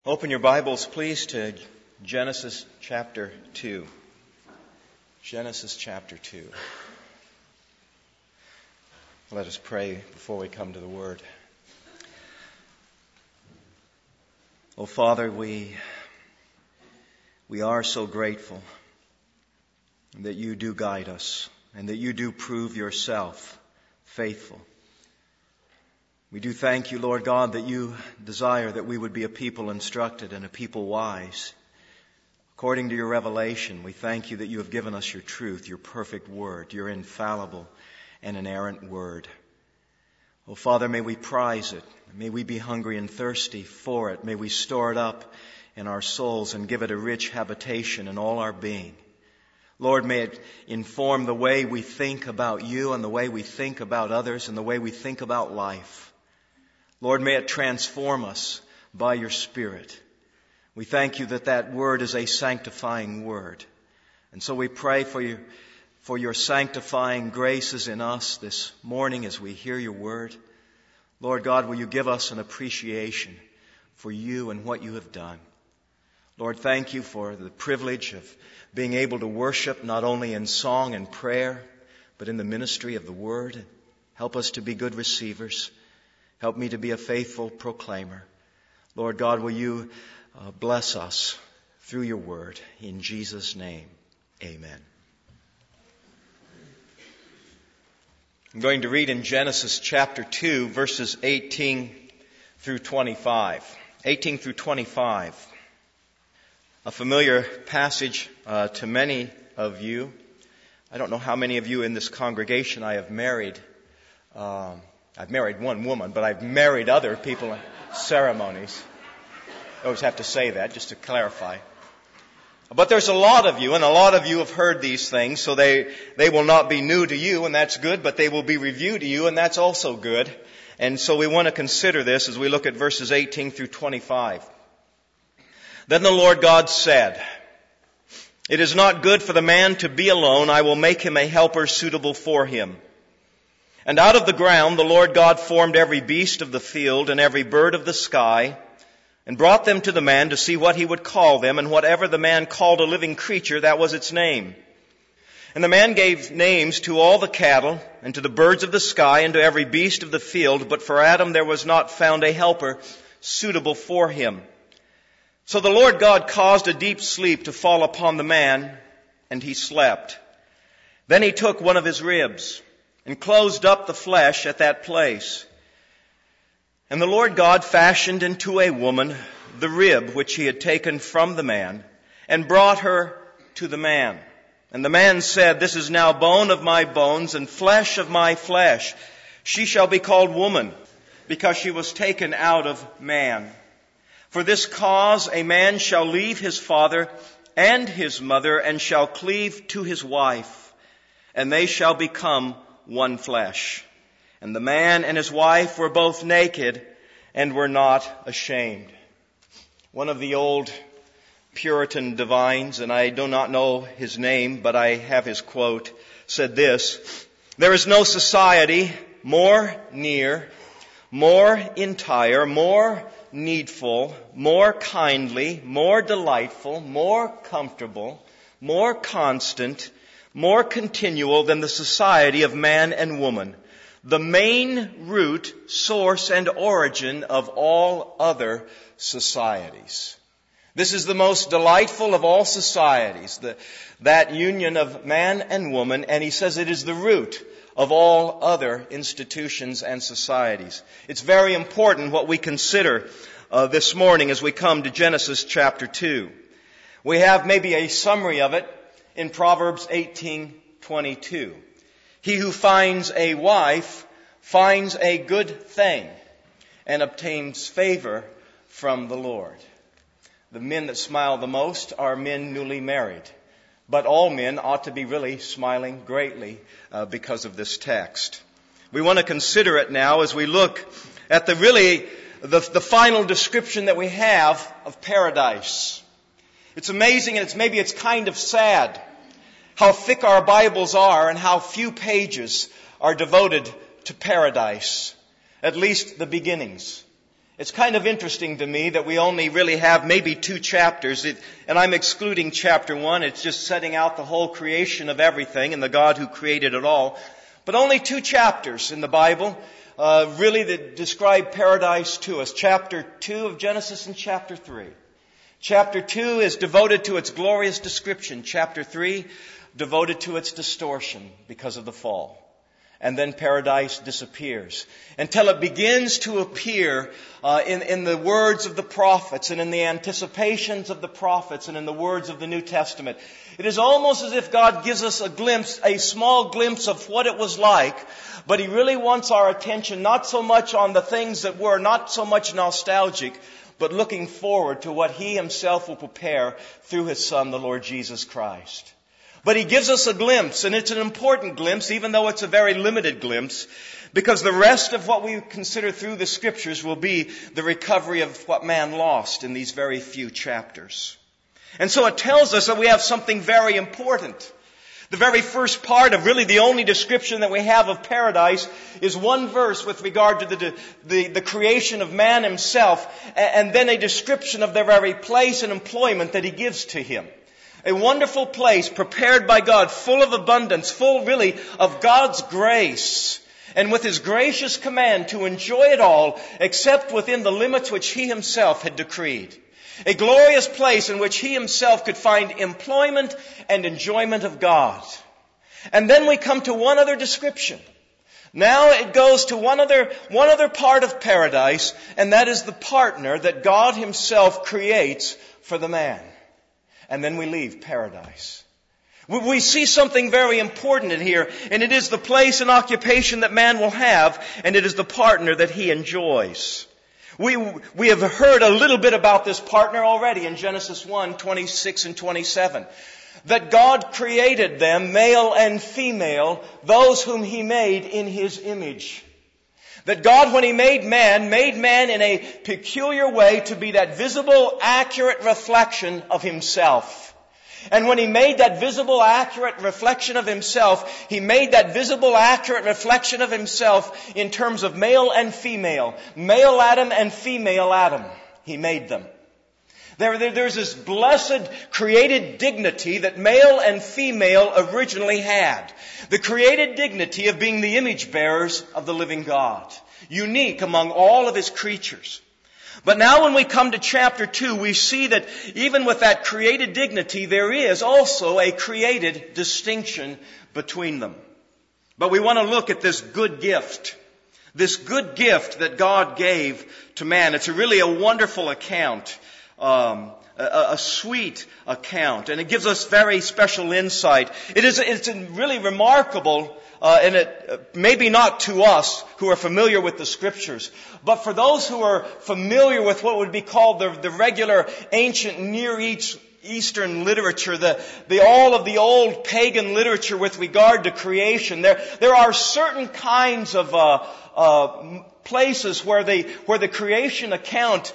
Open your Bibles, please, to Genesis chapter 2. Genesis chapter 2. Let us pray before we come to the Word. Oh, Father, we are so grateful that you do guide us and that you do prove yourself faithful. We do thank you, Lord God, that you desire that we would be a people instructed and a people wise. According to your revelation, we thank you that you have given us your truth, your perfect word, your infallible and inerrant word. Oh, Father, may we prize it. May we be hungry and thirsty for it. May we store it up in our souls and give it a rich habitation in all our being. Lord, may it inform the way we think about you and the way we think about others and the way we think about life. Lord, may it transform us by your Spirit. We thank you that that word is a sanctifying word. And so we pray for your sanctifying graces in us this morning as we hear your word. Lord God, will you give us an appreciation for you and what you have done. Lord, thank you for the privilege of being able to worship not only in song and prayer, but in the ministry of the word. Help us to be good receivers. Help me to be a faithful proclaimer. Lord God, will you bless us through your word. In Jesus' name, amen. I'm going to read in Genesis chapter 2, verses 18 through 25. 18 through 25. A familiar passage to many of you. I don't know how many of you in this congregation I have married. I've married one woman, but I've married other people in ceremonies. I always have to say that just to clarify. But there's a lot of you, and a lot of you have heard these things, so they will not be new to you, and that's good, but they will be reviewed to you, and that's also good. And so we want to consider this as we look at verses 18 through 25. Then the Lord God said, "It is not good for the man to be alone. I will make him a helper suitable for him." And out of the ground the Lord God formed every beast of the field and every bird of the sky, and brought them to the man to see what he would call them, and whatever the man called a living creature, that was its name. And the man gave names to all the cattle, and to the birds of the sky, and to every beast of the field, but for Adam there was not found a helper suitable for him. So the Lord God caused a deep sleep to fall upon the man, and he slept. Then he took one of his ribs, and closed up the flesh at that place. And the Lord God fashioned into a woman the rib which he had taken from the man, and brought her to the man. And the man said, "This is now bone of my bones and flesh of my flesh. She shall be called woman, because she was taken out of man. For this cause a man shall leave his father and his mother, and shall cleave to his wife, and they shall become one flesh. And the man and his wife were both naked and were not ashamed." One of the old Puritan divines, and I do not know his name, but I have his quote, said this: "There is no society more near, more entire, more needful, more kindly, more delightful, more comfortable, more constant, more continual than the society of man and woman, the main root, source, and origin of all other societies." This is the most delightful of all societies, that union of man and woman, and he says it is the root of all other institutions and societies. It's very important what we consider this morning as we come to Genesis chapter 2. We have maybe a summary of it in Proverbs 18:22. "He who finds a wife finds a good thing and obtains favor from the Lord." The men that smile the most are men newly married. But all men ought to be really smiling greatly because of this text. We want to consider it now as we look at the final description that we have of paradise. It's amazing, and maybe it's kind of sad how thick our Bibles are and how few pages are devoted to paradise, at least the beginnings. It's kind of interesting to me that we only really have maybe 2 chapters, and I'm excluding chapter 1. It's just setting out the whole creation of everything and the God who created it all. But only 2 chapters in the Bible really that describe paradise to us. Chapter 2 of Genesis and chapter 3. Chapter 2 is devoted to its glorious description. Chapter 3 devoted to its distortion because of the fall. And then paradise disappears until it begins to appear in the words of the prophets and in the anticipations of the prophets and in the words of the New Testament. It is almost as if God gives us a glimpse, a small glimpse of what it was like, but He really wants our attention not so much on the things that were, not so much nostalgic, but looking forward to what He Himself will prepare through His Son, the Lord Jesus Christ. But He gives us a glimpse, and it's an important glimpse, even though it's a very limited glimpse, because the rest of what we consider through the Scriptures will be the recovery of what man lost in these very few chapters. And so it tells us that we have something very important. The very first part of really the only description that we have of paradise is one verse with regard to the creation of man himself, and then a description of the very place and employment that He gives to him. A wonderful place prepared by God, full of abundance, full really of God's grace, and with His gracious command to enjoy it all, except within the limits which He Himself had decreed. A glorious place in which He Himself could find employment and enjoyment of God. And then we come to one other description. Now it goes to one other part of paradise, and that is the partner that God Himself creates for the man. And then we leave paradise. We see something very important in here, and it is the place and occupation that man will have, and it is the partner that he enjoys. We have heard a little bit about this partner already in Genesis 1, 26 and 27. That God created them, male and female, those whom He made in His image. That God, when He made man in a peculiar way to be that visible, accurate reflection of Himself. And when He made that visible, accurate reflection of Himself, He made that visible, accurate reflection of Himself in terms of male and female. Male Adam and female Adam. He made them. There's this blessed created dignity that male and female originally had. The created dignity of being the image bearers of the living God. Unique among all of His creatures. But now when we come to chapter 2, we see that even with that created dignity, there is also a created distinction between them. But we want to look at this good gift. This good gift that God gave to man. It's really a wonderful account. A sweet account, and it gives us very special insight. It's really remarkable, and it maybe not to us who are familiar with the Scriptures, but for those who are familiar with what would be called the regular ancient Near Eastern literature, all of the old pagan literature with regard to creation. There are certain kinds of places where the creation account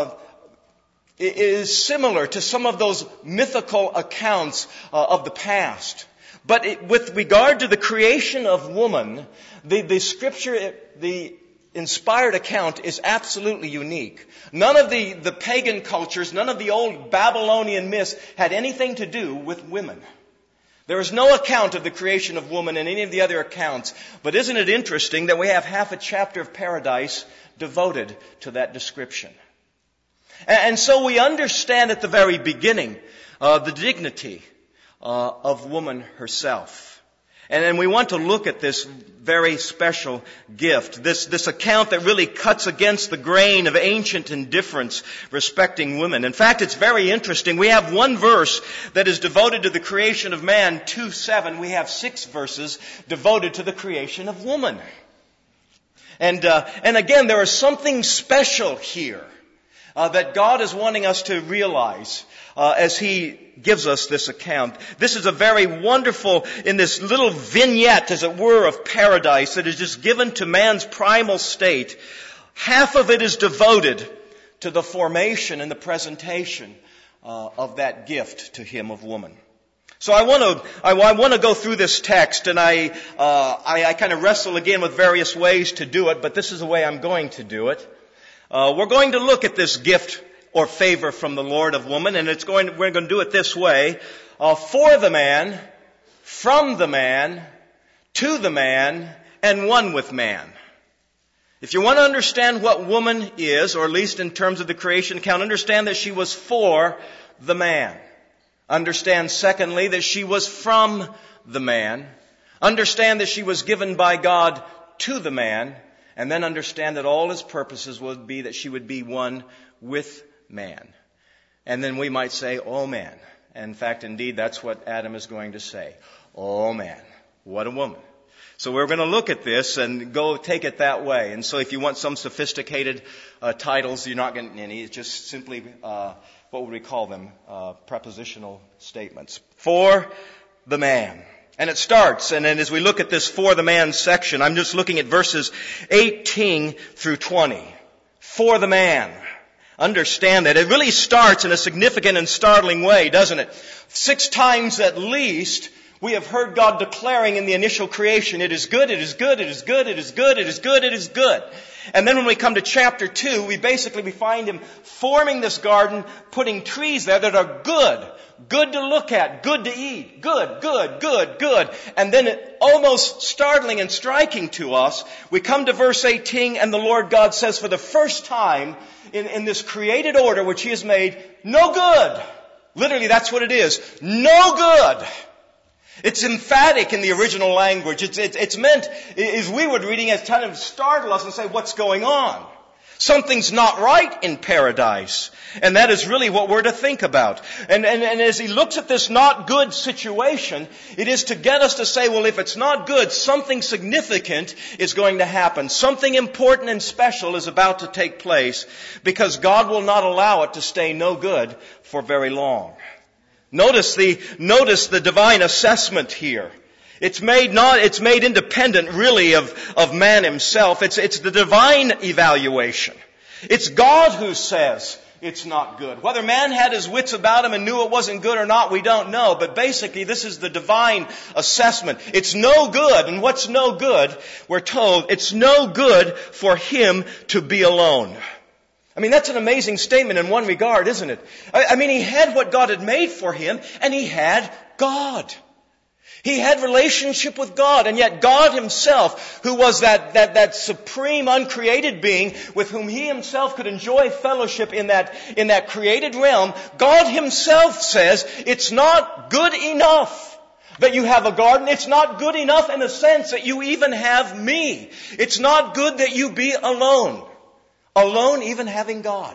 is similar to some of those mythical accounts of the past. But with regard to the creation of woman, the Scripture, the inspired account is absolutely unique. None of the pagan cultures, none of the old Babylonian myths had anything to do with women. There is no account of the creation of woman in any of the other accounts. But isn't it interesting that we have half a chapter of paradise devoted to that description? And so we understand at the very beginning the dignity of woman herself. And then we want to look at this very special gift, this account that really cuts against the grain of ancient indifference respecting women. In fact, it's very interesting. We have one verse that is devoted to the creation of man, 2:7. We have 6 verses devoted to the creation of woman. And again, there is something special here. That God is wanting us to realize as He gives us this account. This is a very wonderful, in this little vignette, as it were, of paradise that is just given to man's primal state. Half of it is devoted to the formation and the presentation of that gift to him of woman. So I want to go through this text, and I kind of wrestle again with various ways to do it, but this is the way I'm going to do it. We're going to look at this gift or favor from the Lord of woman, and we're going to do it this way. For the man, from the man, to the man, and one with man. If you want to understand what woman is, or at least in terms of the creation account, understand that she was for the man. Understand, secondly, that she was from the man. Understand that she was given by God to the man. And then understand that all his purposes would be that she would be one with man. And then we might say, oh man. In fact, indeed, that's what Adam is going to say. Oh man, what a woman. So we're going to look at this and go take it that way. And so if you want some sophisticated titles, you're not getting any. It's just simply, what would we call them? Prepositional statements. For the man. And it starts, and then as we look at this for the man section, I'm just looking at verses 18 through 20. For the man. Understand that. It really starts in a significant and startling way, doesn't it? 6 times at least, we have heard God declaring in the initial creation, it is good, it is good, it is good, it is good, it is good, it is good. And then when we come to chapter 2, we find Him forming this garden, putting trees there that are good. Good to look at, good to eat, good, good, good, good. And then almost startling and striking to us, we come to verse 18 and the Lord God says for the first time in this created order which He has made, no good. Literally that's what it is. No good. It's emphatic in the original language. It's meant, as we would reading, as kind of startle us and say, what's going on? Something's not right in paradise. And that is really what we're to think about. And as He looks at this not good situation, it is to get us to say, well, if it's not good, something significant is going to happen. Something important and special is about to take place because God will not allow it to stay no good for very long. Notice the divine assessment here. It's made independent really of man himself. It's the divine evaluation. It's God who says it's not good. Whether man had his wits about him and knew it wasn't good or not, we don't know. But basically, this is the divine assessment. It's no good. And what's no good? We're told it's no good for him to be alone. I mean, that's an amazing statement in one regard, isn't it? I mean, he had what God had made for him, and he had God. He had relationship with God, and yet God Himself, who was that supreme uncreated being with whom He Himself could enjoy fellowship in that created realm, God Himself says, it's not good enough that you have a garden. It's not good enough in the sense that you even have me. It's not good that you be alone. Alone even having God.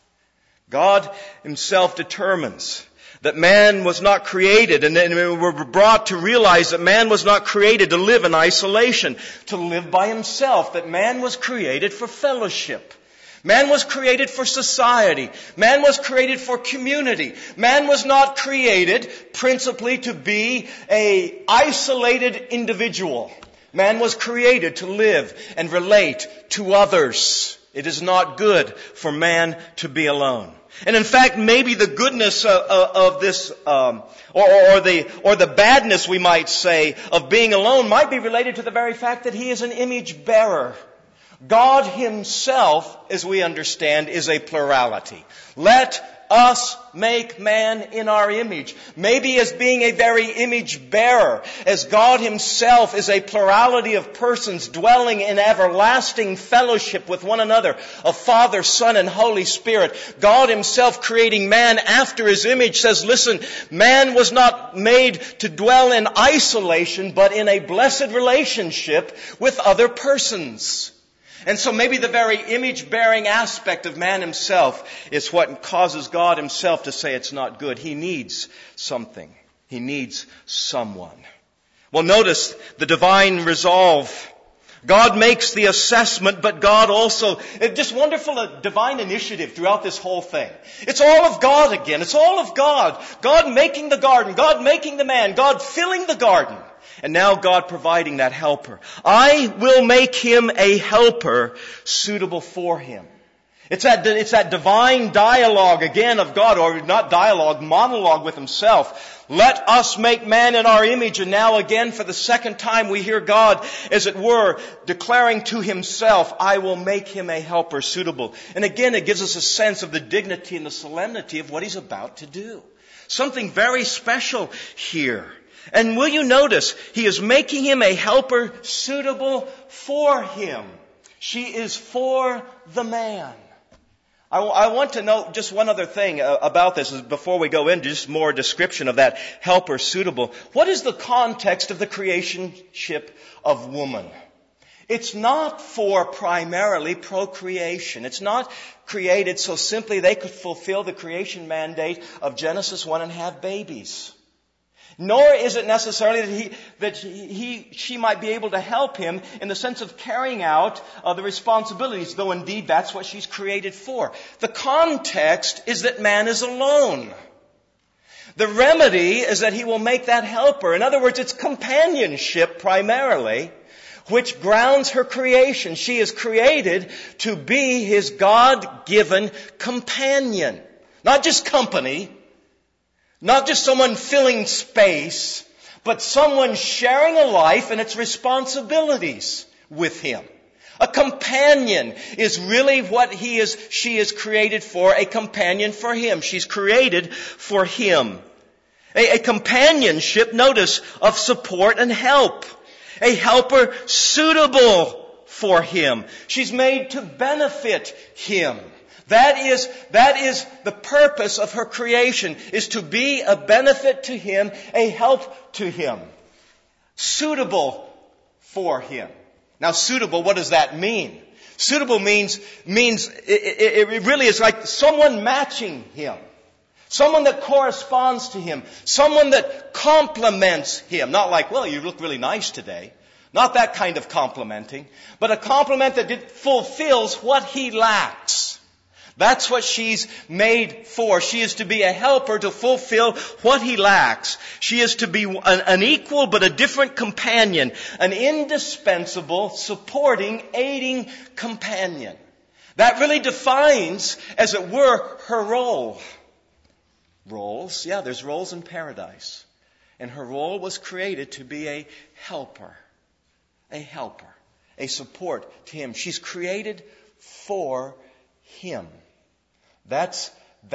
God Himself determines that man was not created, and then we're brought to realize that man was not created to live in isolation, to live by himself, that man was created for fellowship. Man was created for society. Man was created for community. Man was not created principally to be an isolated individual. Man was created to live and relate to others. It is not good for man to be alone. And in fact, maybe the goodness of this, or the badness, we might say, of being alone might be related to the very fact that he is an image bearer. God Himself, as we understand, is a plurality. Let us make man in our image. Maybe as being a very image bearer, as God Himself is a plurality of persons dwelling in everlasting fellowship with one another, of Father, Son, and Holy Spirit. God Himself creating man after His image says, listen, man was not made to dwell in isolation, but in a blessed relationship with other persons. And so maybe the very image-bearing aspect of man himself is what causes God Himself to say it's not good. He needs something. He needs someone. Well, notice the divine resolve. God makes the assessment, but God also, just wonderful divine initiative throughout this whole thing. It's all of God again. It's all of God. God making the garden. God making the man. God filling the garden. And now God providing that helper. I will make him a helper suitable for him. It's that divine dialogue again of God, or not dialogue, monologue with Himself. Let us make man in our image. And now again, for the second time, we hear God, as it were, declaring to Himself, I will make him a helper suitable. And again, it gives us a sense of the dignity and the solemnity of what He's about to do. Something very special here. And will you notice, He is making him a helper suitable for him. She is for the man. I want to note just one other thing about this before we go into just more description of that helper suitable. What is the context of the creationship of woman? It's not for primarily procreation. It's not created so simply they could fulfill the creation mandate of Genesis 1 and have babies. Nor is it necessarily that she might be able to help him in the sense of carrying out the responsibilities, though indeed that's what she's created for. The context is that man is alone. The remedy is that He will make that helper. In other words, it's companionship primarily, which grounds her creation. She is created to be His God-given companion. Not just company, not just someone filling space, but someone sharing a life and its responsibilities with Him. A companion is really what she is created for, a companion for Him. She's created for Him. A companionship, notice, of support and help. A helper suitable for Him. She's made to benefit Him. That is the purpose of her creation, is to be a benefit to Him, a help to Him. Suitable for Him. Now, suitable, what does that mean? Suitable means it really is like someone matching Him. Someone that corresponds to Him. Someone that complements Him. Not like, well, you look really nice today. Not that kind of complimenting. But a compliment that fulfills what He lacks. That's what she's made for. She is to be a helper to fulfill what He lacks. She is to be an equal but a different companion. An indispensable, supporting, aiding companion. That really defines, as it were, her role. Roles? Yeah, there's roles in paradise. And her role was created to be a helper. A helper. A support to Him. She's created for Him. That's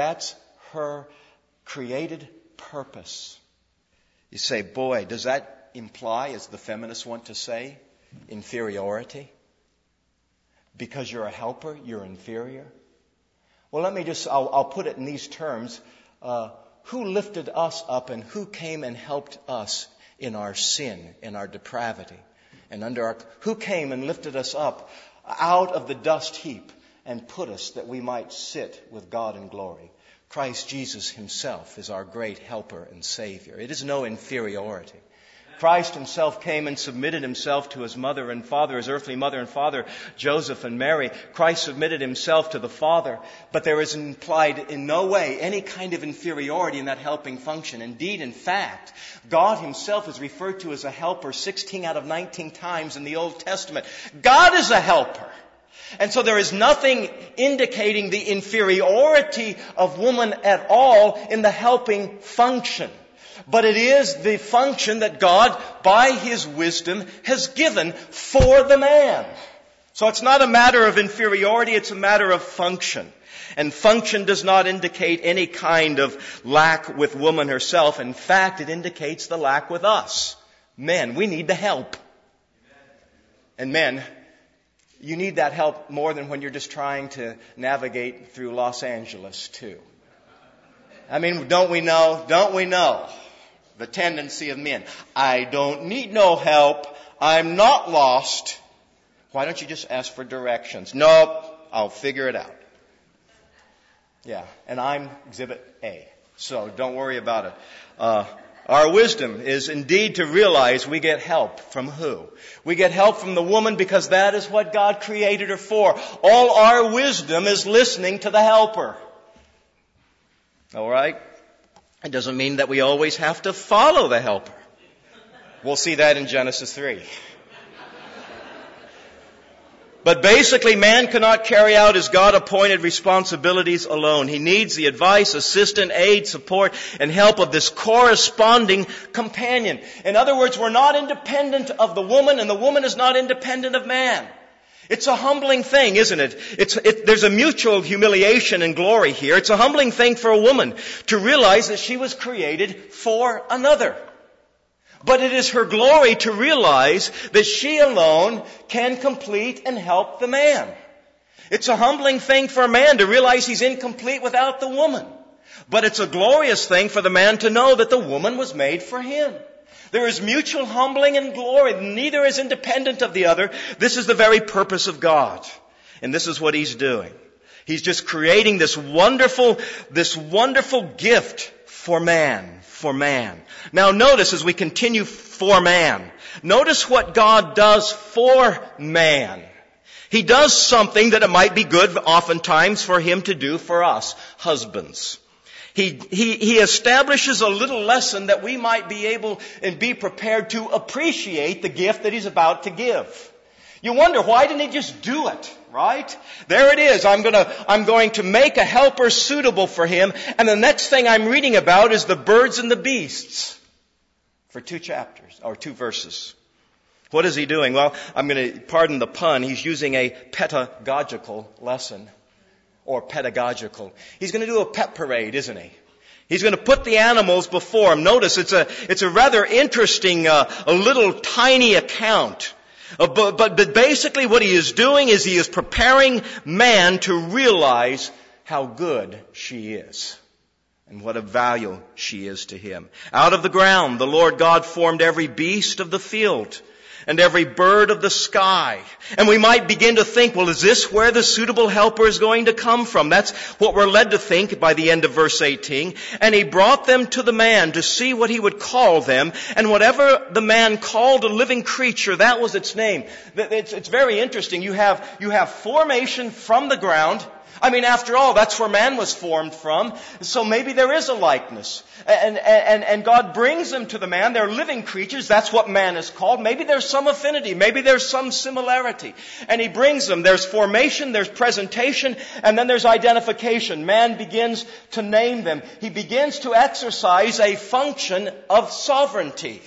her created purpose. You say, boy, does that imply, as the feminists want to say, inferiority? Because you're a helper, you're inferior? Well, I'll put it in these terms. Who lifted us up and who came and helped us in our sin, in our depravity? And who came and lifted us up out of the dust heap and put us that we might sit with God in glory? Christ Jesus Himself is our great helper and Savior. It is no inferiority. Christ Himself came and submitted Himself to His mother and father, His earthly mother and father, Joseph and Mary. Christ submitted Himself to the Father, but there is implied in no way any kind of inferiority in that helping function. Indeed, in fact, God Himself is referred to as a helper 16 out of 19 times in the Old Testament. God is a helper. And so there is nothing indicating the inferiority of woman at all in the helping function. But it is the function that God, by His wisdom, has given for the man. So it's not a matter of inferiority, it's a matter of function. And function does not indicate any kind of lack with woman herself. In fact, it indicates the lack with us. Men, we need the help. And men, you need that help more than when you're just trying to navigate through Los Angeles, too. I mean, don't we know the tendency of men? I don't need no help. I'm not lost. Why don't you just ask for directions? Nope, I'll figure it out. Yeah, and I'm Exhibit A, so don't worry about it. Our wisdom is indeed to realize we get help from who? We get help from the woman because that is what God created her for. All our wisdom is listening to the helper. All right? It doesn't mean that we always have to follow the helper. We'll see that in Genesis 3. But basically, man cannot carry out his God-appointed responsibilities alone. He needs the advice, assistance, aid, support, and help of this corresponding companion. In other words, we're not independent of the woman, and the woman is not independent of man. It's a humbling thing, isn't it? There's a mutual humiliation and glory here. It's a humbling thing for a woman to realize that she was created for another. But it is her glory to realize that she alone can complete and help the man. It's a humbling thing for a man to realize he's incomplete without the woman. But it's a glorious thing for the man to know that the woman was made for him. There is mutual humbling and glory. Neither is independent of the other. This is the very purpose of God. And this is what He's doing. He's just creating this wonderful gift for man. For man. Now notice as we continue for man, notice what God does for man. He does something that it might be good oftentimes for Him to do for us, husbands. He establishes a little lesson that we might be able and be prepared to appreciate the gift that He's about to give. You wonder, why didn't He just do it? Right? There it is. I'm going to make a helper suitable for him. And the next thing I'm reading about is the birds and the beasts. For 2 chapters, or 2 verses. What is he doing? Well, I'm going to, pardon the pun, he's using a pedagogical lesson. Or pedagogical. He's going to do a pet parade, isn't he? He's going to put the animals before him. Notice it's a rather interesting, a little tiny account. But basically what he is doing is he is preparing man to realize how good she is and what a value she is to him. Out of the ground, the Lord God formed every beast of the field and every bird of the sky. And we might begin to think, well, is this where the suitable helper is going to come from? That's what we're led to think by the end of verse 18. And he brought them to the man to see what he would call them. And whatever the man called a living creature, that was its name. It's very interesting. You have formation from the ground. I mean, after all, that's where man was formed from. So maybe there is a likeness. And God brings them to the man. They're living creatures. That's what man is called. Maybe there's some affinity. Maybe there's some similarity. And He brings them. There's formation, there's presentation, and then there's identification. Man begins to name them. He begins to exercise a function of sovereignty.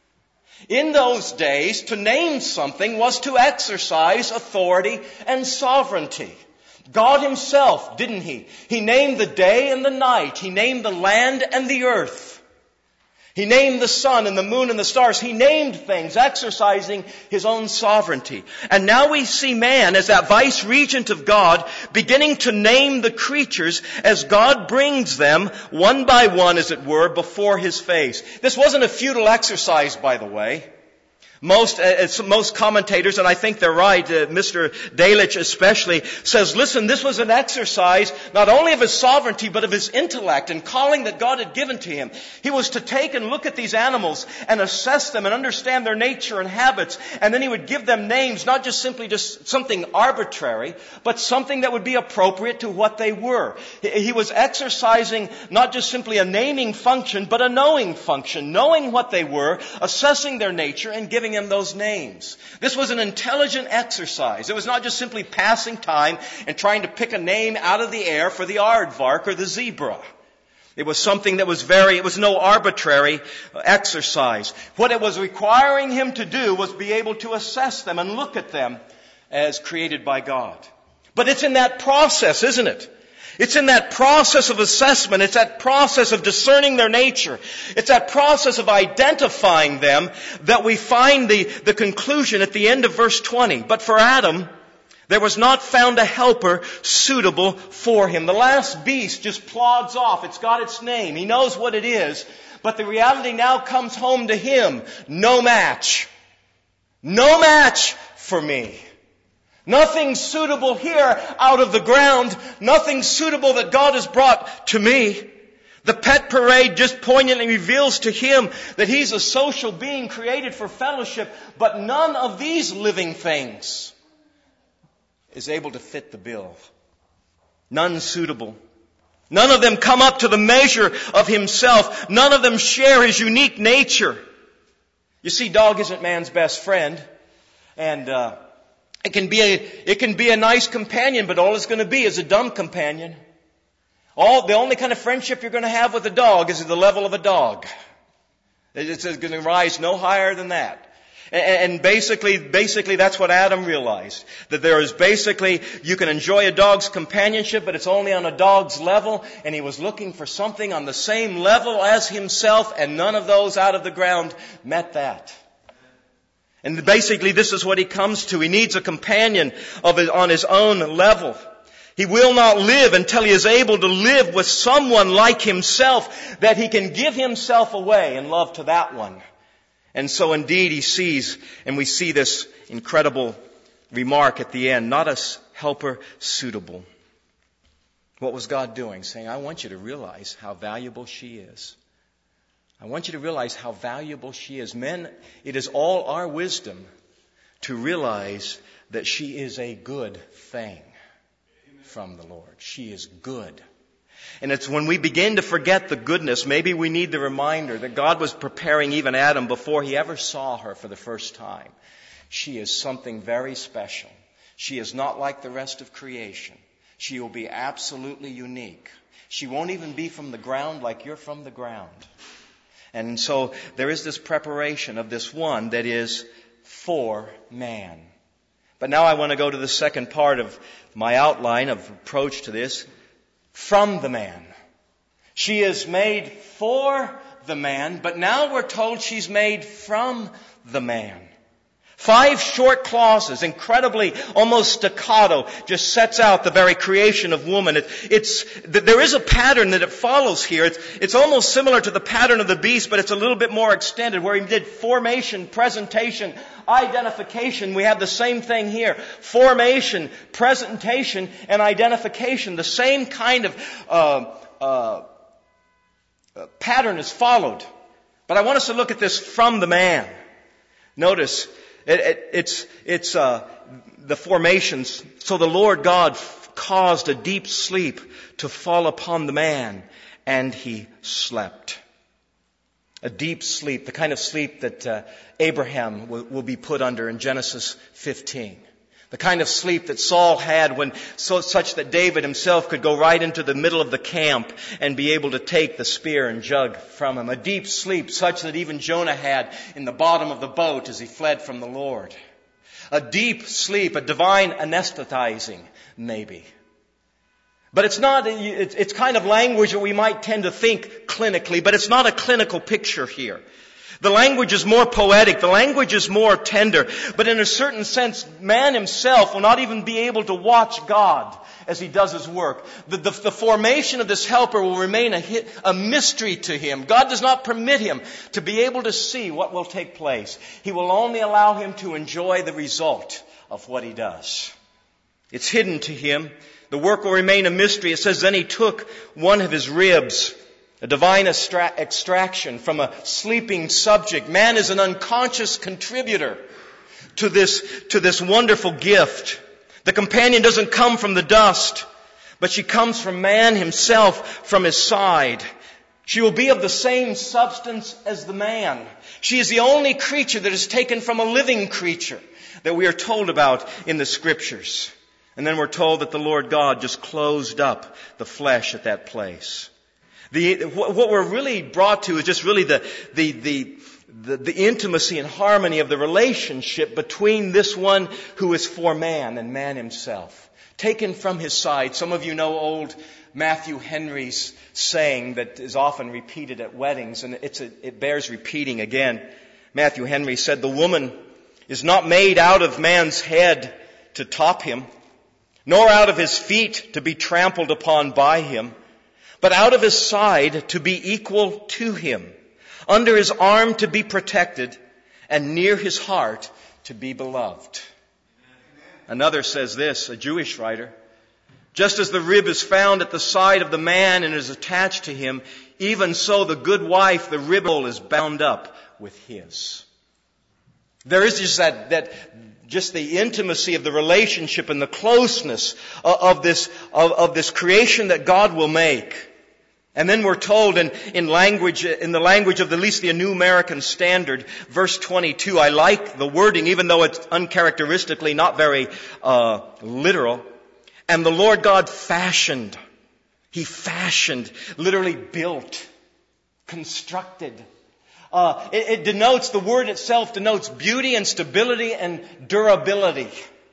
In those days, to name something was to exercise authority and sovereignty. God Himself, didn't He? He named the day and the night. He named the land and the earth. He named the sun and the moon and the stars. He named things, exercising His own sovereignty. And now we see man as that vice-regent of God beginning to name the creatures as God brings them one by one, as it were, before His face. This wasn't a futile exercise, by the way. Most commentators, and I think they're right, Mr. Delitzsch especially, says, listen, this was an exercise not only of His sovereignty, but of His intellect and calling that God had given to Him. He was to take and look at these animals and assess them and understand their nature and habits, and then He would give them names, not just simply just something arbitrary, but something that would be appropriate to what they were. He was exercising not just simply a naming function, but a knowing function, knowing what they were, assessing their nature, and giving them those names. This was an intelligent exercise. It was not just simply passing time and trying to pick a name out of the air for the aardvark or the zebra. It was something that it was no arbitrary exercise. What it was requiring him to do was be able to assess them and look at them as created by God. But it's in that process, isn't it? It's in that process of assessment. It's that process of discerning their nature. It's that process of identifying them that we find the conclusion at the end of verse 20. But for Adam, there was not found a helper suitable for him. The last beast just plods off. It's got its name. He knows what it is. But the reality now comes home to him. No match. No match for me. Nothing suitable here out of the ground. Nothing suitable that God has brought to me. The pet parade just poignantly reveals to him that he's a social being created for fellowship, but none of these living things is able to fit the bill. None suitable. None of them come up to the measure of himself. None of them share his unique nature. You see, dog isn't man's best friend. And It can be a nice companion, but all it's going to be is a dumb companion. The only kind of friendship you're going to have with a dog is at the level of a dog. It's going to rise no higher than that. And basically that's what Adam realized. That there is you can enjoy a dog's companionship, but it's only on a dog's level. And he was looking for something on the same level as himself, and none of those out of the ground met that. And basically this is what he comes to. He needs a companion on his own level. He will not live until he is able to live with someone like himself, that he can give himself away in love to that one. And so indeed he sees, and we see this incredible remark at the end, not a helper suitable. What was God doing? Saying, I want you to realize how valuable she is. I want you to realize how valuable she is. Men, it is all our wisdom to realize that she is a good thing from the Lord. She is good. And it's when we begin to forget the goodness, maybe we need the reminder that God was preparing even Adam before he ever saw her for the first time. She is something very special. She is not like the rest of creation. She will be absolutely unique. She won't even be from the ground like you're from the ground. And so there is this preparation of this one that is for man. But now I want to go to the second part of my outline of approach to this. From the man. She is made for the man, but now we're told she's made from the man. 5 short clauses, incredibly, almost staccato, just sets out the very creation of woman. There is a pattern that it follows here. It's almost similar to the pattern of the beast, but it's a little bit more extended, where he did formation, presentation, identification. We have the same thing here. Formation, presentation, and identification. The same kind of pattern is followed. But I want us to look at this from the man. Notice, it's the formations. So the Lord God caused a deep sleep to fall upon the man, and he slept. A deep sleep, the kind of sleep that Abraham will be put under in Genesis 15. The kind of sleep that Saul had such that David himself could go right into the middle of the camp and be able to take the spear and jug from him. A deep sleep such that even Jonah had in the bottom of the boat as he fled from the Lord. A deep sleep, a divine anesthetizing, maybe. But it's kind of language that we might tend to think clinically, but it's not a clinical picture here. The language is more poetic. The language is more tender. But in a certain sense, man himself will not even be able to watch God as he does his work. The formation of this helper will remain a mystery to him. God does not permit him to be able to see what will take place. He will only allow him to enjoy the result of what he does. It's hidden to him. The work will remain a mystery. It says, then he took one of his ribs, a divine extraction from a sleeping subject. Man is an unconscious contributor to this wonderful gift. The companion doesn't come from the dust, but she comes from man himself, from his side. She will be of the same substance as the man. She is the only creature that is taken from a living creature that we are told about in the Scriptures. And then we're told that the Lord God just closed up the flesh at that place. What we're really brought to is just really the intimacy and harmony of the relationship between this one who is for man and man himself. Taken from his side. Some of you know old Matthew Henry's saying that is often repeated at weddings, and it bears repeating again. Matthew Henry said, the woman is not made out of man's head to top him, nor out of his feet to be trampled upon by him, but out of his side to be equal to him, under his arm to be protected, and near his heart to be beloved. Another says this, a Jewish writer, just as the rib is found at the side of the man and is attached to him, even so the good wife, the rib hole, is bound up with his. There is just the intimacy of the relationship and the closeness of this creation that God will make. And then we're told in the language of at least the New American Standard, verse 22, I like the wording, even though it's uncharacteristically not very literal. And the Lord God fashioned. He fashioned, literally built, constructed. The word itself denotes beauty and stability and durability.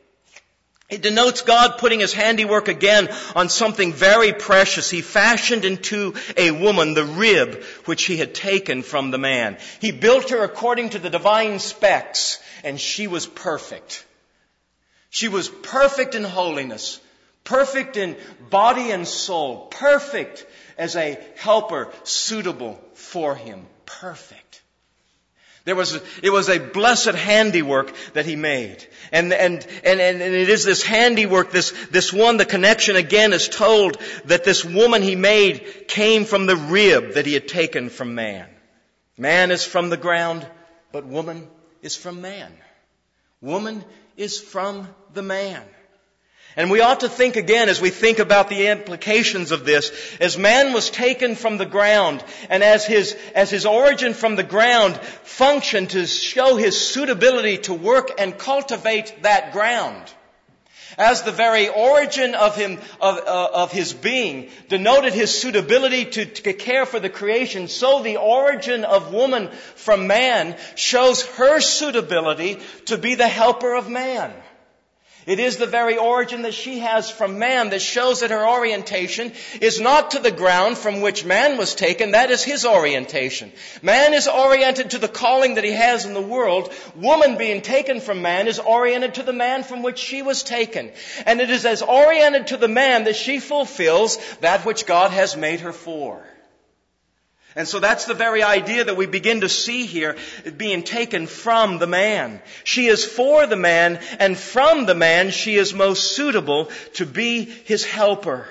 It denotes God putting His handiwork again on something very precious. He fashioned into a woman the rib which He had taken from the man. He built her according to the divine specs, and she was perfect. She was perfect in holiness, perfect in body and soul, perfect as a helper suitable for Him. Perfect. It was a blessed handiwork that He made. And it is this handiwork, this one, the connection again is told that this woman He made came from the rib that He had taken from man. Man is from the ground, but woman is from man. Woman is from the man. And we ought to think again as we think about the implications of this, as man was taken from the ground and as his origin from the ground functioned to show his suitability to work and cultivate that ground. As the very origin of his being denoted his suitability to care for the creation, so the origin of woman from man shows her suitability to be the helper of man. It is the very origin that she has from man that shows that her orientation is not to the ground from which man was taken. That is his orientation. Man is oriented to the calling that he has in the world. Woman, being taken from man, is oriented to the man from which she was taken. And it is as oriented to the man that she fulfills that which God has made her for. And so that's the very idea that we begin to see here being taken from the man. She is for the man, and from the man she is most suitable to be his helper.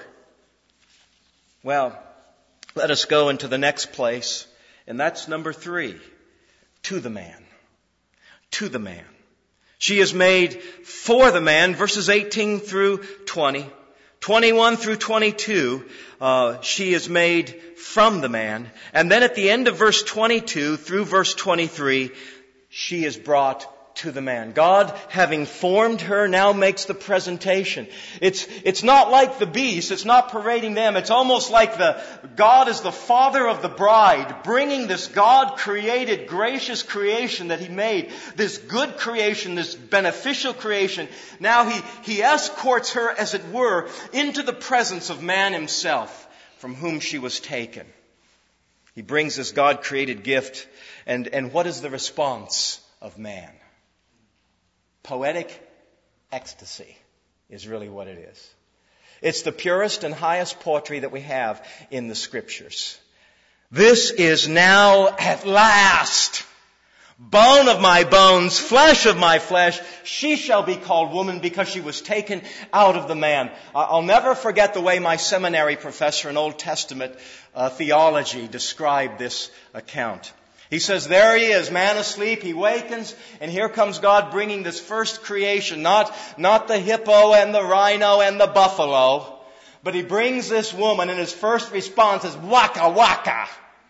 Well, let us go into the next place, and that's number 3. To the man. To the man. She is made for the man, verses 18 through 20. 21 through 22, she is made from the man. And then at the end of verse 22 through verse 23, she is brought to the man. God, having formed her, now makes the presentation. It's not like the beast. It's not parading them. It's almost like God is the father of the bride, bringing this God-created, gracious creation that He made, this good creation, this beneficial creation. Now He escorts her, as it were, into the presence of man himself, from whom she was taken. He brings this God-created gift, and what is the response of man? Poetic ecstasy is really what it is. It's the purest and highest poetry that we have in the Scriptures. This is now at last bone of my bones, flesh of my flesh. She shall be called woman because she was taken out of the man. I'll never forget the way my seminary professor in Old Testament theology described this account. He says, there he is, man asleep, he wakens, and here comes God bringing this first creation, not the hippo and the rhino and the buffalo, but He brings this woman, and his first response is, waka waka.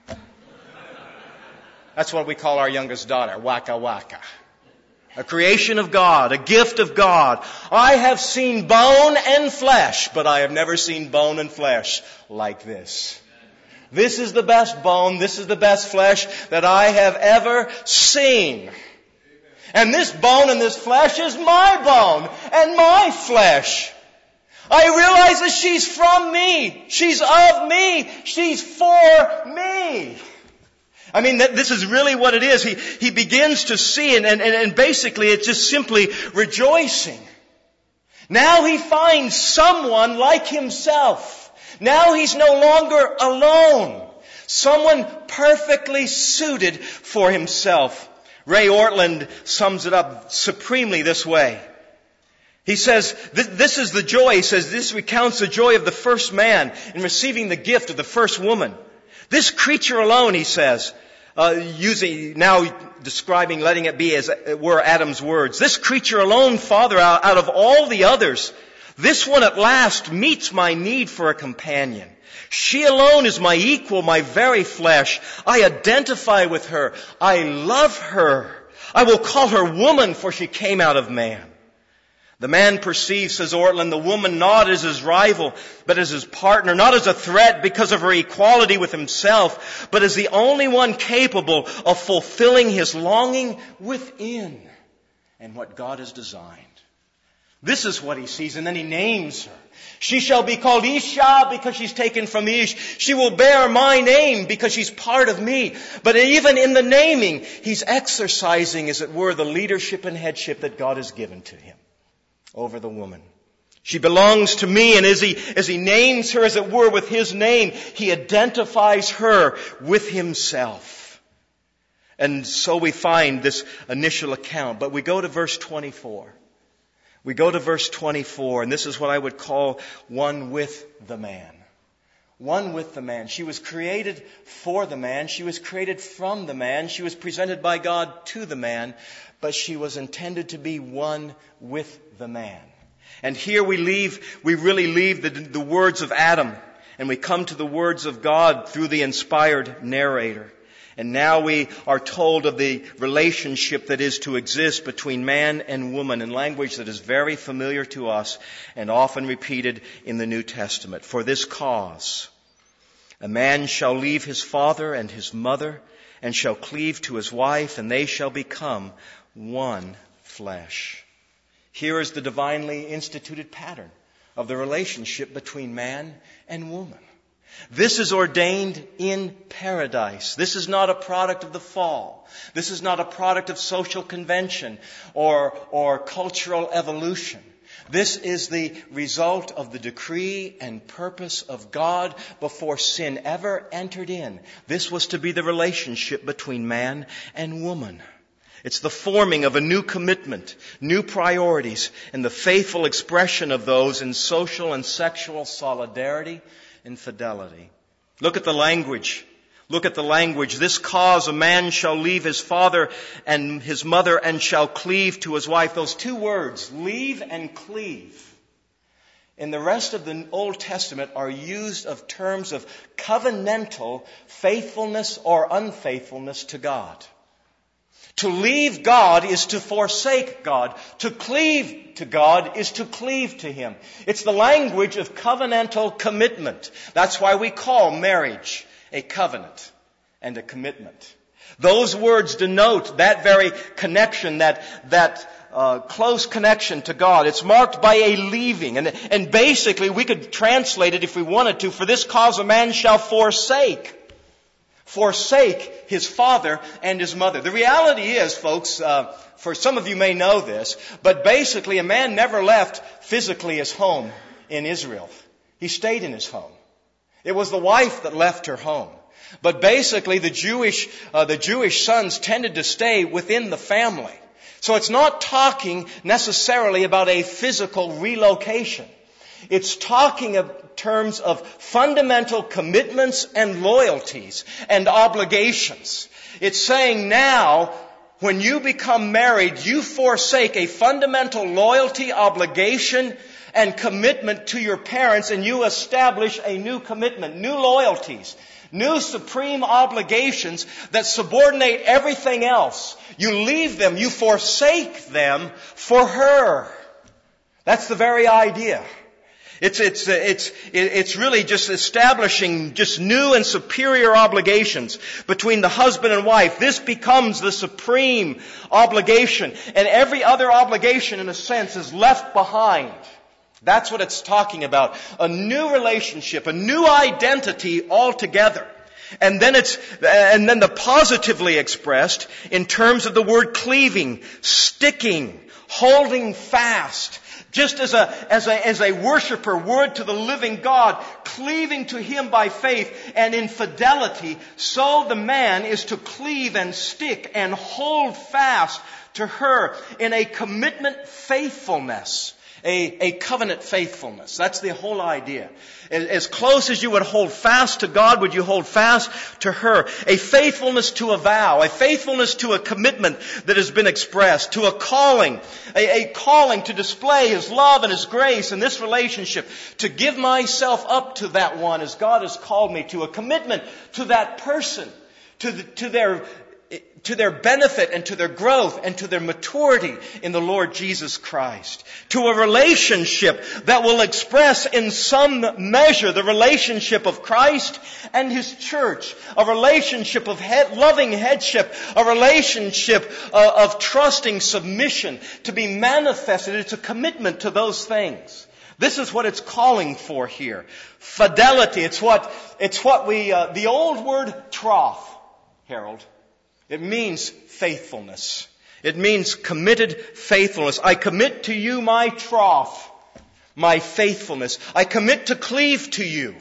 That's what we call our youngest daughter, waka waka. A creation of God, a gift of God. I have seen bone and flesh, but I have never seen bone and flesh like this. This is the best bone, this is the best flesh that I have ever seen. And this bone and this flesh is my bone and my flesh. I realize that she's from me. She's of me. She's for me. I mean, this is really what it is. He begins to see, and basically it's just simply rejoicing. Now he finds someone like himself. Now he's no longer alone. Someone perfectly suited for himself. Ray Ortlund sums it up supremely this way. He says, this is the joy. He says, this recounts the joy of the first man in receiving the gift of the first woman. This creature alone, he says, describing, letting it be as it were Adam's words. This creature alone, Father, out of all the others, this one at last meets my need for a companion. She alone is my equal, my very flesh. I identify with her. I love her. I will call her woman, for she came out of man. The man perceives, says Ortlund, the woman not as his rival, but as his partner, not as a threat because of her equality with himself, but as the only one capable of fulfilling his longing within and what God has designed. This is what he sees, and then he names her. She shall be called Isha because she's taken from Ish. She will bear my name because she's part of me. But even in the naming, he's exercising, as it were, the leadership and headship that God has given to him over the woman. She belongs to me, and as he names her, as it were, with his name, he identifies her with himself. And so we find this initial account. But we go to verse 24. We go to verse 24, and this is what I would call one with the man. One with the man. She was created for the man. She was created from the man. She was presented by God to the man. But she was intended to be one with the man. And here we really leave the words of Adam, and we come to the words of God through the inspired narrator. And now we are told of the relationship that is to exist between man and woman in language that is very familiar to us and often repeated in the New Testament. For this cause, a man shall leave his father and his mother and shall cleave to his wife, and they shall become one flesh. Here is the divinely instituted pattern of the relationship between man and woman. This is ordained in paradise. This is not a product of the fall. This is not a product of social convention or cultural evolution. This is the result of the decree and purpose of God before sin ever entered in. This was to be the relationship between man and woman. It's the forming of a new commitment, new priorities, and the faithful expression of those in social and sexual solidarity and fidelity. Look at the language. Look at the language. This cause, a man shall leave his father and his mother and shall cleave to his wife. Those two words, leave and cleave, in the rest of the Old Testament are used of terms of covenantal faithfulness or unfaithfulness to God. To leave God is to forsake God. To cleave to God is to cleave to Him. It's the language of covenantal commitment. That's why we call marriage a covenant and a commitment. Those words denote that very connection, that close connection to God. It's marked by a leaving. And basically we could translate it if we wanted to. For this cause a man shall forsake his father and his mother. The reality is, folks, for some of you may know this, but basically a man never left physically his home in Israel. He stayed in his home. It was the wife that left her home. But basically the Jewish sons tended to stay within the family. So it's not talking necessarily about a physical relocation. It's talking in terms of fundamental commitments and loyalties and obligations. It's saying now, when you become married, you forsake a fundamental loyalty, obligation, and commitment to your parents, and you establish a new commitment, new loyalties, new supreme obligations that subordinate everything else. You leave them, you forsake them for her. That's the very idea. It's really just establishing just new and superior obligations between the husband and wife. This becomes the supreme obligation, and every other obligation, in a sense, is left behind. That's what it's talking about. A new relationship, a new identity altogether. And then the positively expressed in terms of the word cleaving, sticking, holding fast. Just as a worshiper would to the living God, cleaving to Him by faith and in fidelity, so the man is to cleave and stick and hold fast to her in a commitment faithfulness A covenant faithfulness. That's the whole idea. As close as you would hold fast to God, would you hold fast to her. A faithfulness to a vow. A faithfulness to a commitment that has been expressed. To a calling. A calling to display His love and His grace in this relationship. To give myself up to that one as God has called me to. A commitment to that person. To their benefit and to their growth and to their maturity in the Lord Jesus Christ. To a relationship that will express in some measure the relationship of Christ and His church. A relationship of loving headship. A relationship of trusting submission to be manifested. It's a commitment to those things. This is what it's calling for here. Fidelity. It's what we, the old word troth, Harold. It means faithfulness. It means committed faithfulness. I commit to you my troth, my faithfulness. I commit to cleave to you.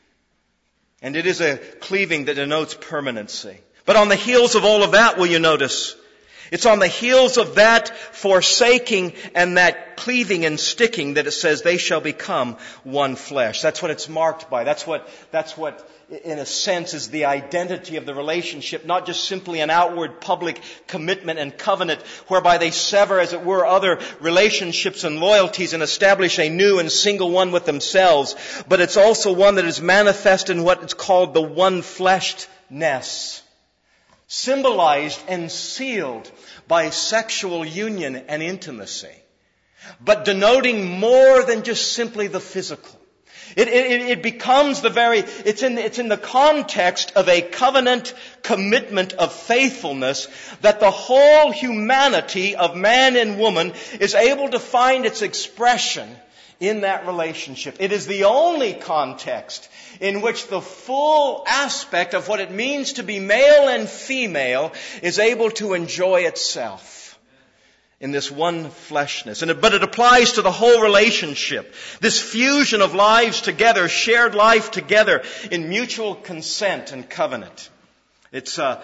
And it is a cleaving that denotes permanency. But on the heels of all of that, will you notice? It's on the heels of that forsaking and that cleaving and sticking that it says they shall become one flesh. That's what it's marked by. That's what in a sense is the identity of the relationship, not just simply an outward public commitment and covenant whereby they sever, as it were, other relationships and loyalties and establish a new and single one with themselves, but it's also one that is manifest in what is called the one-fleshed-ness, symbolized and sealed by sexual union and intimacy, but denoting more than just simply the physical. It becomes it's in the context of a covenant commitment of faithfulness that the whole humanity of man and woman is able to find its expression in that relationship. It is the only context in which the full aspect of what it means to be male and female is able to enjoy itself. In this one fleshness. But it applies to the whole relationship. This fusion of lives together, shared life together in mutual consent and covenant. It's a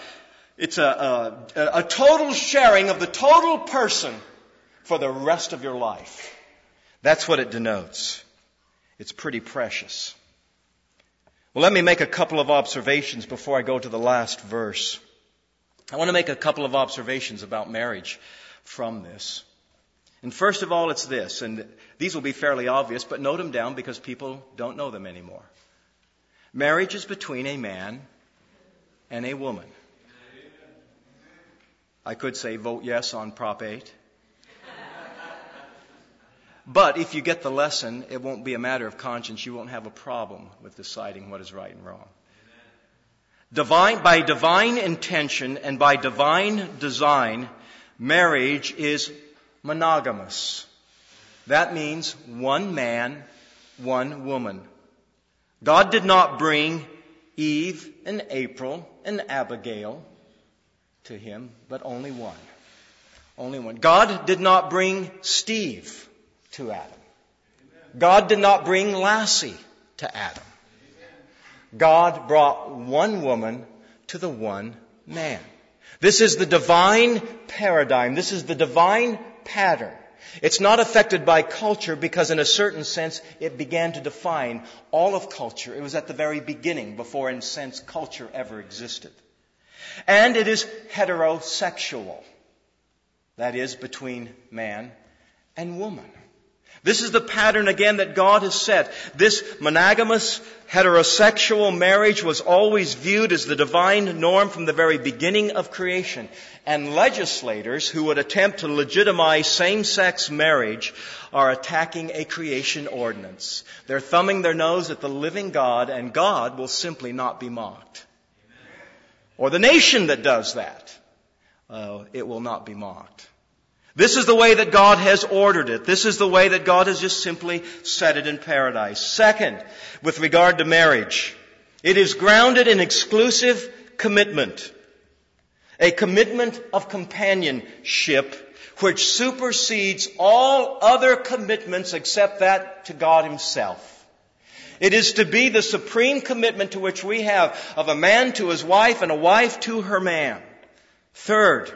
total sharing of the total person for the rest of your life. That's what it denotes. It's pretty precious. Well, let me make a couple of observations before I go to the last verse. I want to make a couple of observations about marriage from this. And first of all, it's this, and these will be fairly obvious, but note them down because people don't know them anymore. Marriage is between a man and a woman. I could say vote yes on Prop 8. But if you get the lesson, it won't be a matter of conscience. You won't have a problem with deciding what is right and wrong. By divine intention and by divine design, marriage is monogamous. That means one man, one woman. God did not bring Eve and April and Abigail to Him, but only one. Only one. God did not bring Steve to Adam. God did not bring Lassie to Adam. God brought one woman to the one man. This is the divine paradigm. This is the divine pattern. It's not affected by culture because in a certain sense it began to define all of culture. It was at the very beginning before, in a sense, culture ever existed. And it is heterosexual. That is, between man and woman. This is the pattern, again, that God has set. This monogamous, heterosexual marriage was always viewed as the divine norm from the very beginning of creation. And legislators who would attempt to legitimize same-sex marriage are attacking a creation ordinance. They're thumbing their nose at the living God, and God will simply not be mocked. Or the nation that does that, it will not be mocked. This is the way that God has ordered it. This is the way that God has just simply set it in paradise. Second, with regard to marriage, it is grounded in exclusive commitment. A commitment of companionship which supersedes all other commitments except that to God Himself. It is to be the supreme commitment to which we have of a man to his wife and a wife to her man. Third,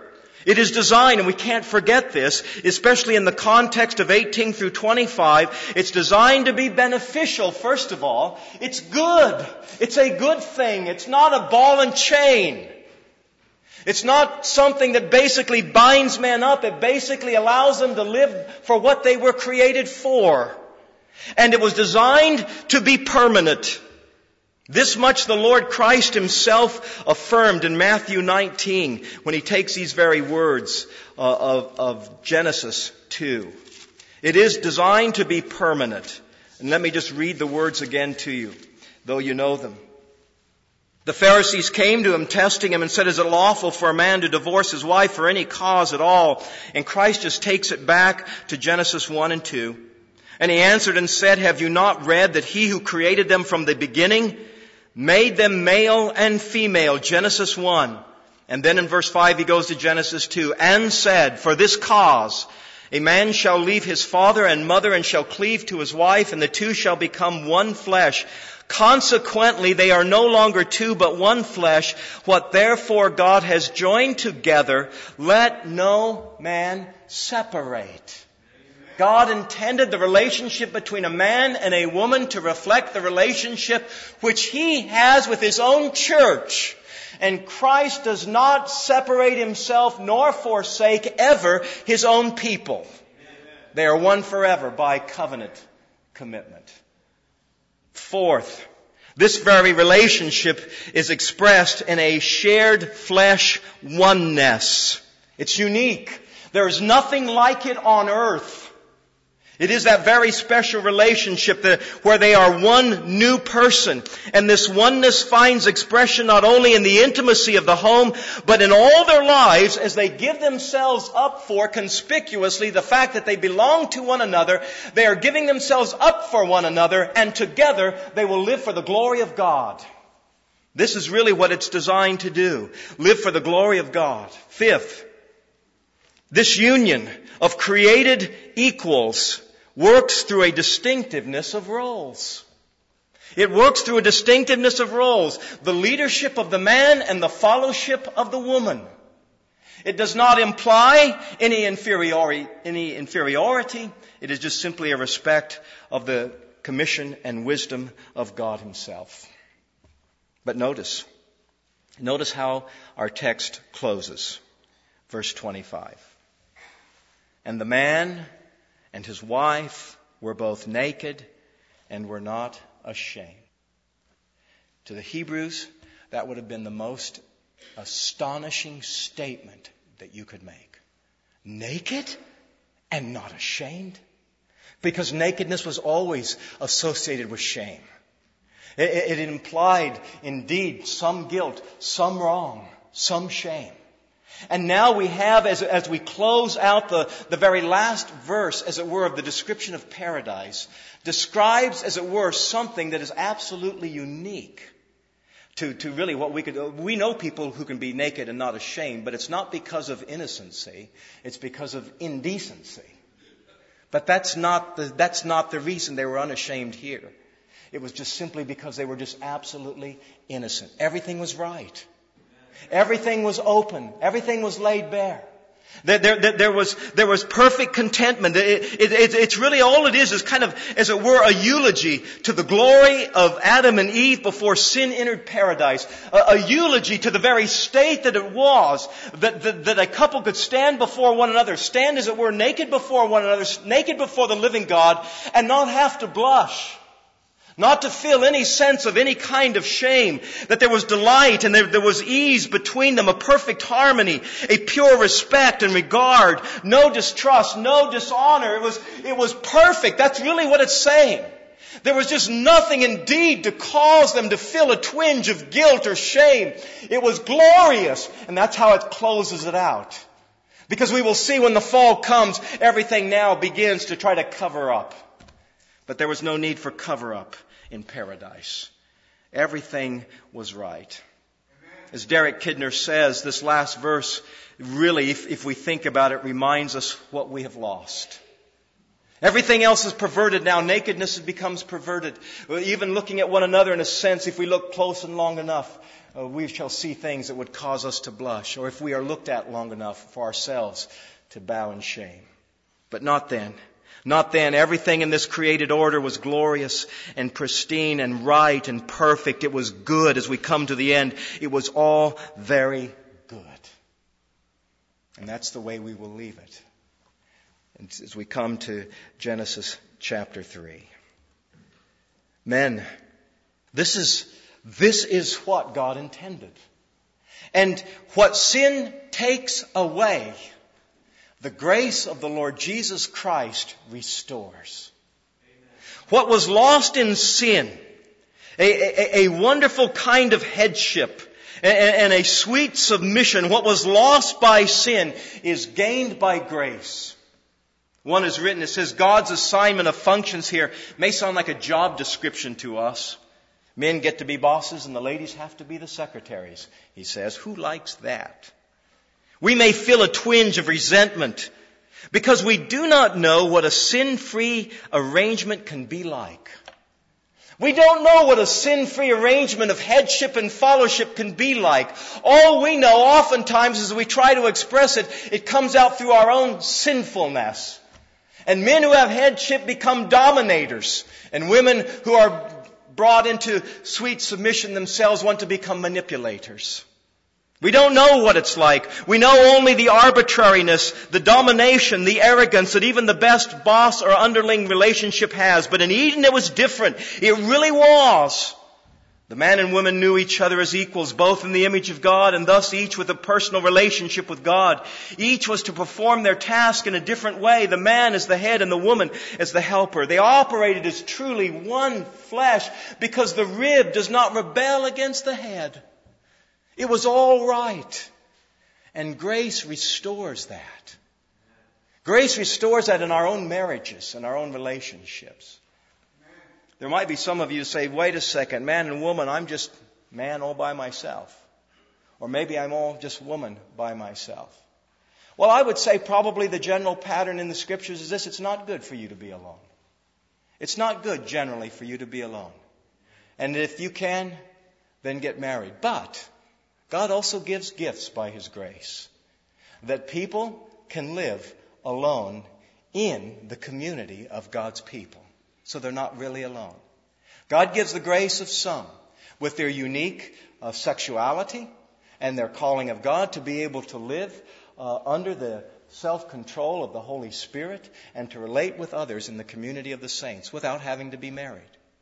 It is designed, and we can't forget this, especially in the context of 18 through 25, it's designed to be beneficial, first of all. It's good. It's a good thing. It's not a ball and chain. It's not something that basically binds men up. It basically allows them to live for what they were created for. And it was designed to be permanent. This much the Lord Christ Himself affirmed in Matthew 19 when He takes these very words of Genesis 2. It is designed to be permanent. And let me just read the words again to you, though you know them. The Pharisees came to Him, testing Him, and said, "Is it lawful for a man to divorce his wife for any cause at all?" And Christ just takes it back to Genesis 1 and 2. And He answered and said, "Have you not read that He who created them from the beginning made them male and female?" Genesis 1. And then in verse 5 He goes to Genesis 2. "And said, for this cause, a man shall leave his father and mother and shall cleave to his wife, and the two shall become one flesh. Consequently, they are no longer two, but one flesh. What therefore God has joined together, let no man separate." God intended the relationship between a man and a woman to reflect the relationship which He has with His own church. And Christ does not separate Himself nor forsake ever His own people. They are one forever by covenant commitment. Fourth, this very relationship is expressed in a shared flesh oneness. It's unique. There is nothing like it on earth. It is that very special relationship where they are one new person. And this oneness finds expression not only in the intimacy of the home, but in all their lives as they give themselves up for conspicuously the fact that they belong to one another. They are giving themselves up for one another, and together they will live for the glory of God. This is really what it's designed to do. Live for the glory of God. Fifth, this union of created equals works through a distinctiveness of roles. It works through a distinctiveness of roles. The leadership of the man and the fellowship of the woman. It does not imply any inferiority. It is just simply a respect of the commission and wisdom of God Himself. But notice how our text closes. Verse 25. "And the man and his wife were both naked and were not ashamed." To the Hebrews, that would have been the most astonishing statement that you could make. Naked and not ashamed? Because nakedness was always associated with shame. It implied, indeed, some guilt, some wrong, some shame. And now we have, as we close out the very last verse, as it were, of the description of paradise, describes, as it were, something that is absolutely unique to really what we know people who can be naked and not ashamed, but it's not because of innocency, it's because of indecency. But that's not the reason they were unashamed here. It was just simply because they were just absolutely innocent. Everything was right. Everything was open. Everything was laid bare. There was perfect contentment. It's really all it is kind of, as it were, a eulogy to the glory of Adam and Eve before sin entered paradise. A eulogy to the very state that it was, that a couple could stand before one another, stand as it were naked before one another, naked before the living God, and not have to blush. Not to feel any sense of any kind of shame, that there was delight and there was ease between them, a perfect harmony, a pure respect and regard, no distrust, no dishonor. It was perfect. That's really what it's saying. There was just nothing indeed to cause them to feel a twinge of guilt or shame. It was glorious, and that's how it closes it out. Because we will see when the fall comes, everything now begins to try to cover up. But there was no need for cover-up in paradise. Everything was right. As Derek Kidner says, this last verse really, if we think about it, reminds us what we have lost. Everything else is perverted now. Nakedness becomes perverted. Even looking at one another, in a sense, if we look close and long enough, we shall see things that would cause us to blush. Or if we are looked at long enough for ourselves to bow in shame. But not then. Not then. Everything in this created order was glorious and pristine and right and perfect. It was good as we come to the end. It was all very good. And that's the way we will leave it. And as we come to Genesis chapter 3. Men, this is what God intended. And what sin takes away, the grace of the Lord Jesus Christ restores. Amen. What was lost in sin, a wonderful kind of headship and a sweet submission, what was lost by sin is gained by grace. One is written, it says God's assignment of functions here may sound like a job description to us. Men get to be bosses and the ladies have to be the secretaries. He says, who likes that? We may feel a twinge of resentment because we do not know what a sin-free arrangement can be like. We don't know what a sin-free arrangement of headship and fellowship can be like. All we know oftentimes as we try to express it, it comes out through our own sinfulness. And men who have headship become dominators. And women who are brought into sweet submission themselves want to become manipulators. We don't know what it's like. We know only the arbitrariness, the domination, the arrogance that even the best boss or underling relationship has. But in Eden it was different. It really was. The man and woman knew each other as equals, both in the image of God and thus each with a personal relationship with God. Each was to perform their task in a different way. The man as the head and the woman as the helper. They operated as truly one flesh because the rib does not rebel against the head. It was all right. And grace restores that. Grace restores that in our own marriages and our own relationships. There might be some of you who say, wait a second, man and woman, I'm just man all by myself. Or maybe I'm all just woman by myself. Well, I would say probably the general pattern in the Scriptures is this: it's not good for you to be alone. It's not good generally for you to be alone. And if you can, then get married. But God also gives gifts by His grace that people can live alone in the community of God's people. So they're not really alone. God gives the grace of some with their unique sexuality and their calling of God to be able to live under the self-control of the Holy Spirit and to relate with others in the community of the saints without having to be married.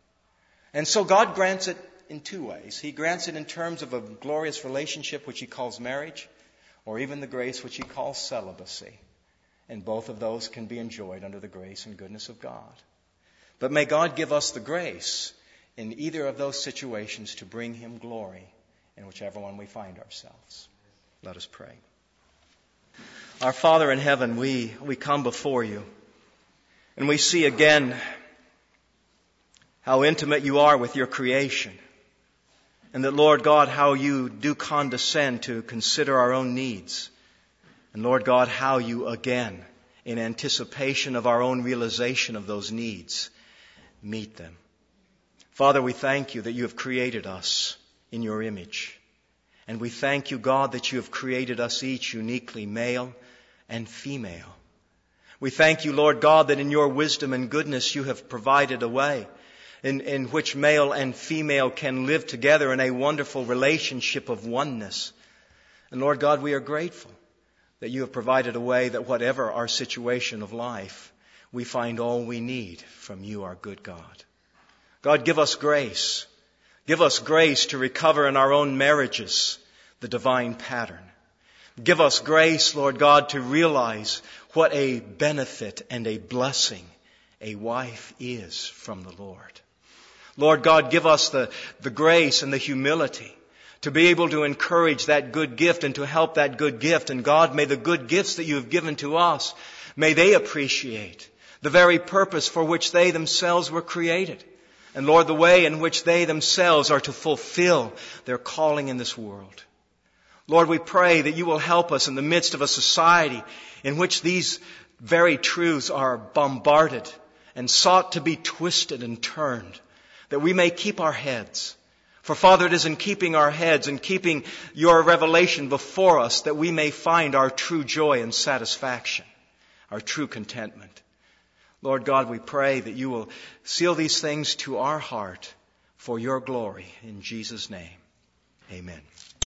And so God grants it in two ways. He grants it in terms of a glorious relationship which He calls marriage, or even the grace which He calls celibacy. And both of those can be enjoyed under the grace and goodness of God. But may God give us the grace in either of those situations to bring Him glory in whichever one we find ourselves. Let us pray. Our Father in heaven, we come before You, and we see again how intimate You are with Your creation. And that, Lord God, how You do condescend to consider our own needs. And Lord God, how You again, in anticipation of our own realization of those needs, meet them. Father, we thank You that You have created us in Your image. And we thank You, God, that You have created us each uniquely, male and female. We thank You, Lord God, that in Your wisdom and goodness You have provided a way in which male and female can live together in a wonderful relationship of oneness. And Lord God, we are grateful that You have provided a way that whatever our situation of life, we find all we need from You, our good God. God, give us grace. Give us grace to recover in our own marriages the divine pattern. Give us grace, Lord God, to realize what a benefit and a blessing a wife is from the Lord. Lord God, give us the grace and the humility to be able to encourage that good gift and to help that good gift. And God, may the good gifts that You have given to us, may they appreciate the very purpose for which they themselves were created. And Lord, the way in which they themselves are to fulfill their calling in this world. Lord, we pray that You will help us in the midst of a society in which these very truths are bombarded and sought to be twisted and turned, that we may keep our heads. For Father, it is in keeping our heads and keeping your revelation before us that we may find our true joy and satisfaction, our true contentment. Lord God, we pray that you will seal these things to our heart for your glory. In Jesus' name, amen.